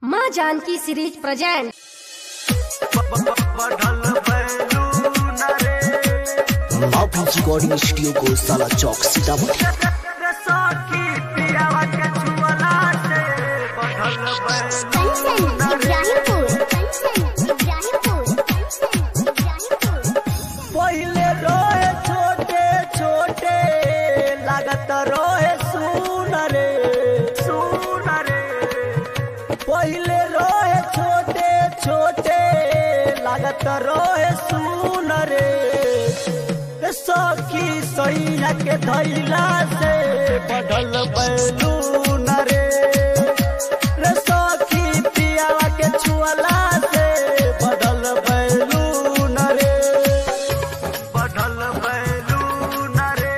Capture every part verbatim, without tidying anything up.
माँ Janaki series present. Recording studio को साला चौक सीतामढ़ी। पहले रोए छोटे छोटे लागत रोए सुन रे सुन रे। पहले रोए छोटे छोटे लागत रोए सुन रे। सखी सैया के धैला से बढ़ल बैलून रे। सखी पियावा के छुअला से बढ़ल बैलून रे। बढ़ल बैलून रे।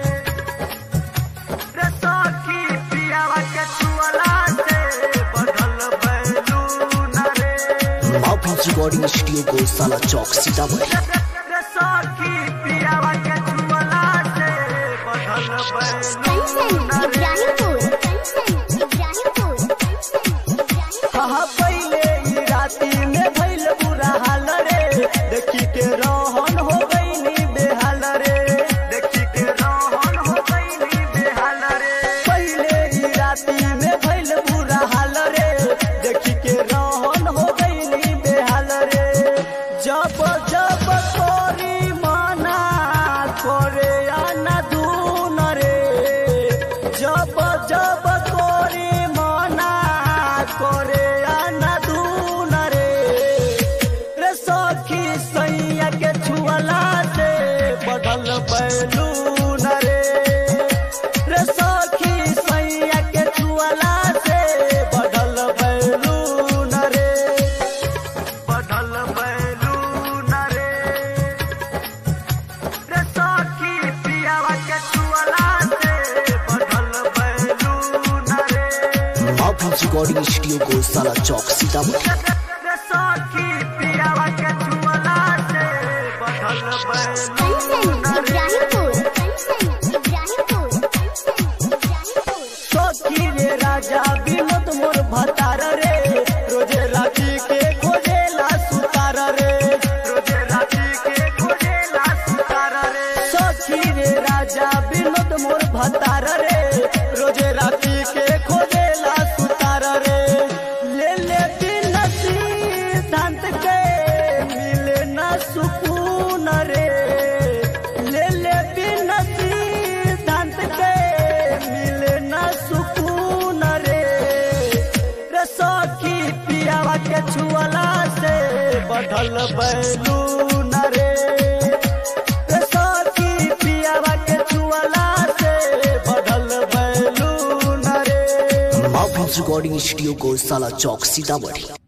सखी पियावा के छुअला से बढ़ल बैलून रे। रिकॉर्डिंग स्टूडियो को साला चौक सीतामढ़ी। सखी पियावा के छुअला से बढ़ल बैलून रे। कहा पहले ई राती में भइल बुरा हाल रे। देखी के रोहन हो गईनी बेहाल रे। देखी के रोहन हो गईनी बेहाल रे। पहले ई राती में भइल बुरा हाल रे। देखी के रोहन हो गईनी बेहाल रे। जब जब कोरी माना करे आना दून रे। जब जब कोरी माना करे आना दून रे। रे सखी सैया के छुअला से बढ़ल बैलून रे। रे सखी सैया के छुअला से बढ़ल बैलून रे। बढ़ल बैलून रे। रे सखी पियावा के छुअला से बढ़ल बैलून रे। रिकॉर्डिंग स्टूडियो को साला चौक सीतामढ़ी। सखी पियावा के छुअला से बढ़ल बैलून रे। सखी रे राजा विनोद मोर भतार रे। रोजे राती के खोजेला सुतार रे। रोजे राती के खोजेला सुतार रे। सखी रे राजा विनोद मोर भतार रे। रोजे राती के खोजेला सुतार रे। ले ले दिन सिद्धांत के मिले ना सुकून रे। ले ले दिन सिद्धांत के मिले ना सुकून रे। रे सखी पियावा के छुअला से बढ़ल बैलून रे। रे सखी पियावा के छुअला से बढ़ल बैलून रे। रिकॉर्डिंग स्टूडियो को साला चौक सीतामढ़ी।